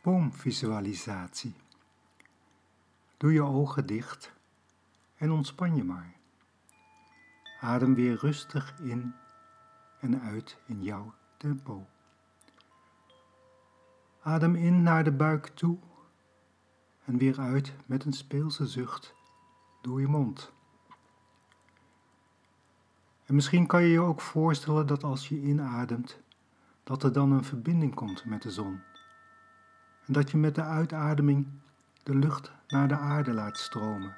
Boomvisualisatie. Doe je ogen dicht en ontspan je maar. Adem weer rustig in en uit in jouw tempo. Adem in naar de buik toe en weer uit met een speelse zucht door je mond. En misschien kan je je ook voorstellen dat als je inademt, dat er dan een verbinding komt met de zon. En dat je met de uitademing de lucht naar de aarde laat stromen.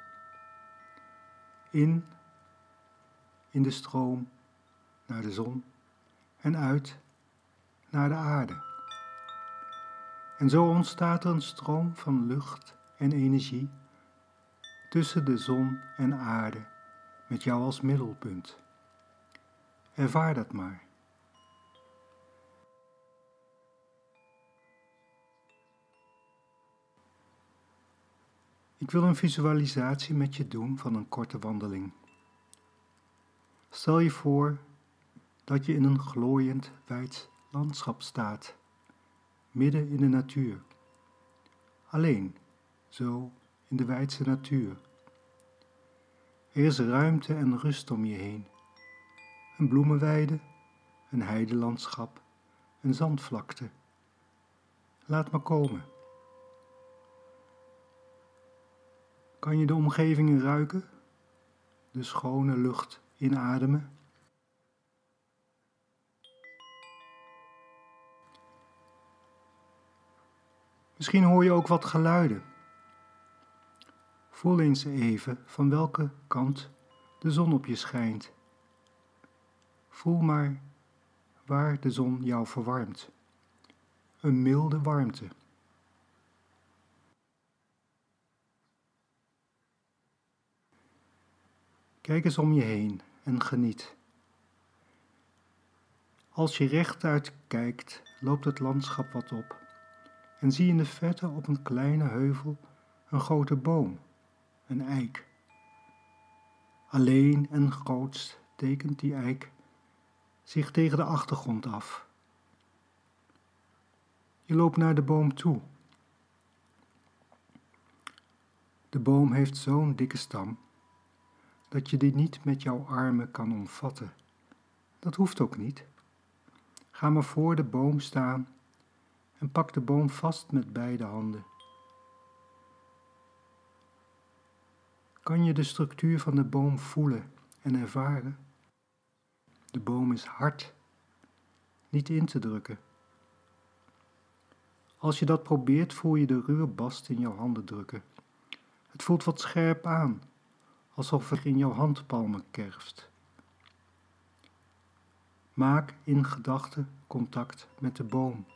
In de stroom naar de zon en uit naar de aarde. En zo ontstaat er een stroom van lucht en energie tussen de zon en aarde met jou als middelpunt. Ervaar dat maar. Ik wil een visualisatie met je doen van een korte wandeling. Stel je voor dat je in een glooiend wijd landschap staat, midden in de natuur. Alleen, zo in de wijdse natuur. Er is ruimte en rust om je heen. Een bloemenweide, een heidelandschap, een zandvlakte. Laat maar komen. Kan je de omgeving ruiken? De schone lucht inademen? Misschien hoor je ook wat geluiden. Voel eens even van welke kant de zon op je schijnt. Voel maar waar de zon jou verwarmt. Een milde warmte. Kijk eens om je heen en geniet. Als je rechtuit kijkt, loopt het landschap wat op en zie in de verte op een kleine heuvel een grote boom, een eik. Alleen en grootst tekent die eik zich tegen de achtergrond af. Je loopt naar de boom toe. De boom heeft zo'n dikke stam dat je die niet met jouw armen kan omvatten. Dat hoeft ook niet. Ga maar voor de boom staan en pak de boom vast met beide handen. Kan je de structuur van de boom voelen en ervaren? De boom is hard, niet in te drukken. Als je dat probeert, voel je de ruwe bast in jouw handen drukken. Het voelt wat scherp aan, alsof er in jouw handpalmen kerft. Maak in gedachten contact met de boom.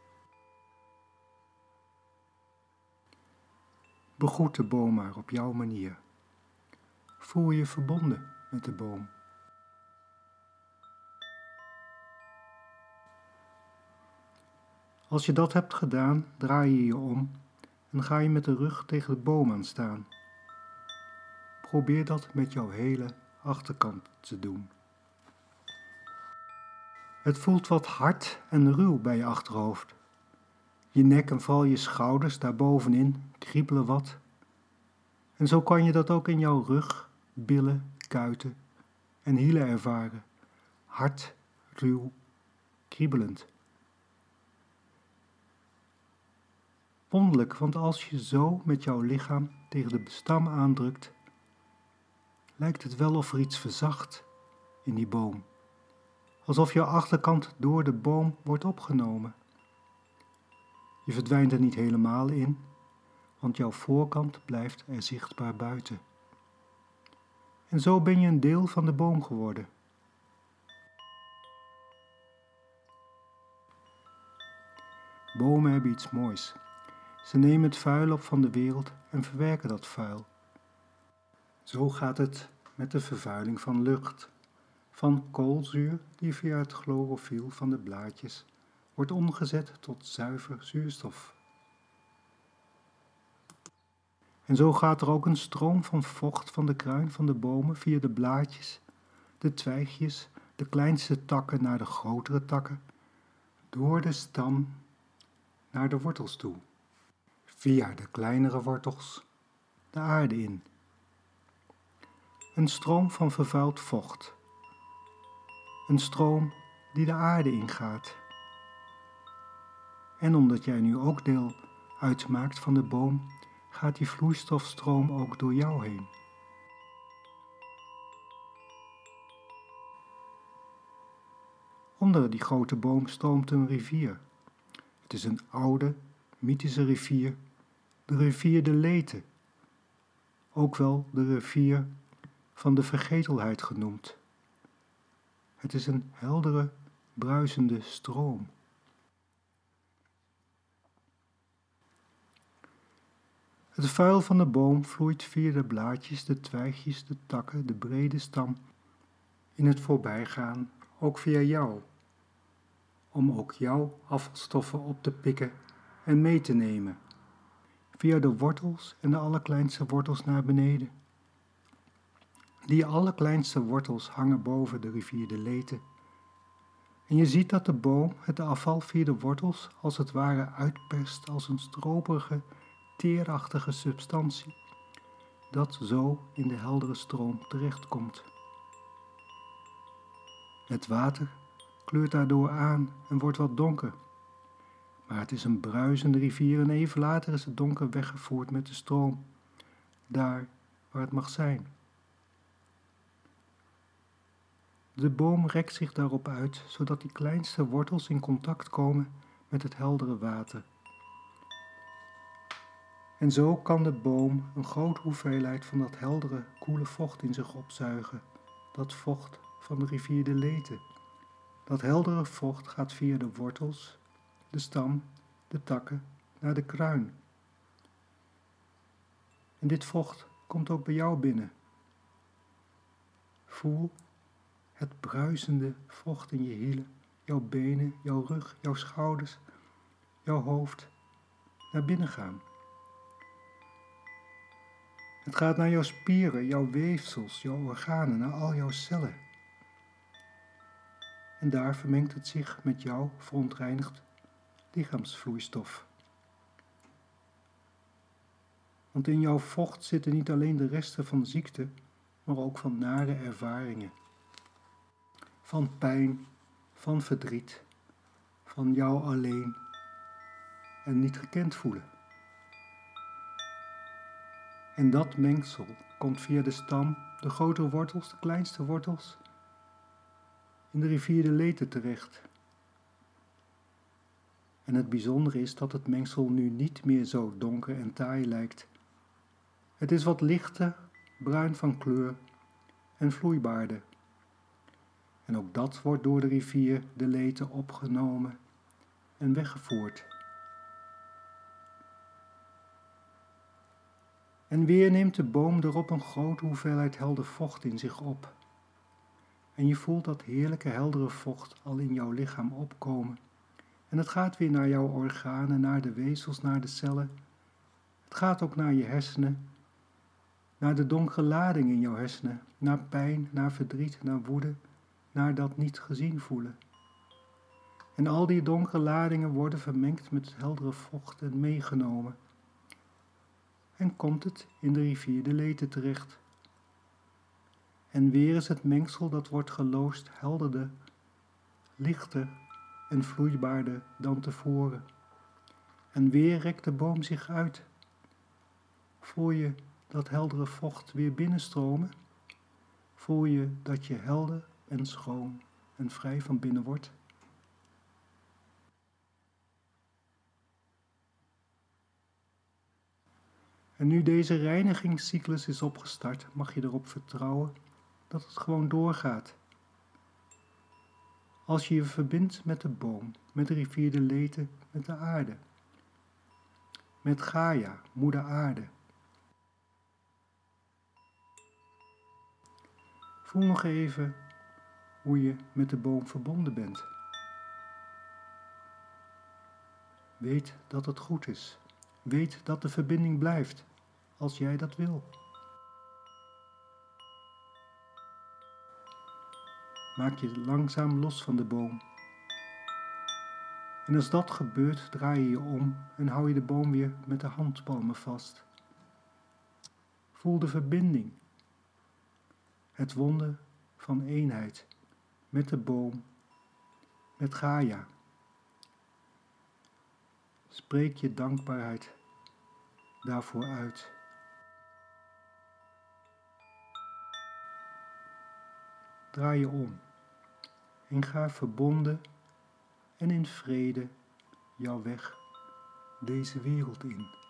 Begroet de boom maar op jouw manier. Voel je verbonden met de boom. Als je dat hebt gedaan, draai je je om en ga je met de rug tegen de boom aan staan. Probeer dat met jouw hele achterkant te doen. Het voelt wat hard en ruw bij je achterhoofd. Je nek en vooral je schouders daarbovenin kriebelen wat. En zo kan je dat ook in jouw rug, billen, kuiten en hielen ervaren. Hard, ruw, kriebelend. Wonderlijk, want als je zo met jouw lichaam tegen de stam aandrukt, lijkt het wel of er iets verzacht in die boom. Alsof jouw achterkant door de boom wordt opgenomen. Je verdwijnt er niet helemaal in, want jouw voorkant blijft er zichtbaar buiten. En zo ben je een deel van de boom geworden. Bomen hebben iets moois. Ze nemen het vuil op van de wereld en verwerken dat vuil. Zo gaat het met de vervuiling van lucht, van koolzuur die via het chlorofiel van de blaadjes wordt omgezet tot zuiver zuurstof. En zo gaat er ook een stroom van vocht van de kruin van de bomen via de blaadjes, de twijgjes, de kleinste takken naar de grotere takken, door de stam naar de wortels toe. via de kleinere wortels de aarde in. Een stroom van vervuild vocht. Een stroom die de aarde ingaat. En omdat jij nu ook deel uitmaakt van de boom, gaat die vloeistofstroom ook door jou heen. Onder die grote boom stroomt een rivier. Het is een oude, mythische rivier, de rivier de Lethe, ook wel de rivier van de vergetelheid genoemd. Het is een heldere, bruisende stroom. Het vuil van de boom vloeit via de blaadjes, de twijgjes, de takken, de brede stam, in het voorbijgaan ook via jou, om ook jouw afvalstoffen op te pikken en mee te nemen, via de wortels en de allerkleinste wortels naar beneden. Die allerkleinste wortels hangen boven de rivier de Lethe. En je ziet dat de boom het afval via de wortels als het ware uitperst als een stroperige, teerachtige substantie, dat zo in de heldere stroom terechtkomt. Het water kleurt daardoor aan en wordt wat donker, maar het is een bruisende rivier en even later is het donker weggevoerd met de stroom, daar waar het mag zijn. De boom rekt zich daarop uit, zodat die kleinste wortels in contact komen met het heldere water. En zo kan de boom een grote hoeveelheid van dat heldere, koele vocht in zich opzuigen, dat vocht van de rivier de Lethe. Dat heldere vocht gaat via de wortels, de stam, de takken, naar de kruin. En dit vocht komt ook bij jou binnen. Voel het bruisende vocht in je hielen, jouw benen, jouw rug, jouw schouders, jouw hoofd naar binnen gaan. Het gaat naar jouw spieren, jouw weefsels, jouw organen, naar al jouw cellen. En daar vermengt het zich met jouw verontreinigd lichaamsvloeistof. Want in jouw vocht zitten niet alleen de resten van ziekte, maar ook van nare ervaringen. Van pijn, van verdriet, van jou alleen en niet gekend voelen. En dat mengsel komt via de stam, de grotere wortels, de kleinste wortels, in de rivier de Lethe terecht. En het bijzondere is dat het mengsel nu niet meer zo donker en taai lijkt. Het is wat lichter, bruin van kleur en vloeibaarder. En ook dat wordt door de rivier de Lethe opgenomen en weggevoerd. En weer neemt de boom erop een grote hoeveelheid helder vocht in zich op. En je voelt dat heerlijke heldere vocht al in jouw lichaam opkomen. En het gaat weer naar jouw organen, naar de weefsels, naar de cellen. Het gaat ook naar je hersenen, naar de donkere lading in jouw hersenen, naar pijn, naar verdriet, naar woede, naar dat niet gezien voelen. En al die donkere ladingen worden vermengd met het heldere vocht en meegenomen. En komt het in de rivier de Lethe terecht. En weer is het mengsel dat wordt geloosd helderder, lichter en vloeibaarder dan tevoren. En weer rekt de boom zich uit. Voel je dat heldere vocht weer binnenstromen? Voel je dat je helder en schoon en vrij van binnen wordt? En nu deze reinigingscyclus is opgestart, mag je erop vertrouwen dat het gewoon doorgaat. Als je je verbindt met de boom, met de rivier de Lethe, met de aarde. Met Gaia, moeder aarde. Voel nog even hoe je met de boom verbonden bent. Weet dat het goed is. Weet dat de verbinding blijft, als jij dat wil. Maak je langzaam los van de boom. En als dat gebeurt, draai je je om en hou je de boom weer met de handpalmen vast. Voel de verbinding, het wonder van eenheid met de boom, met Gaia. Spreek je dankbaarheid daarvoor uit. Draai je om en ga verbonden en in vrede jouw weg deze wereld in.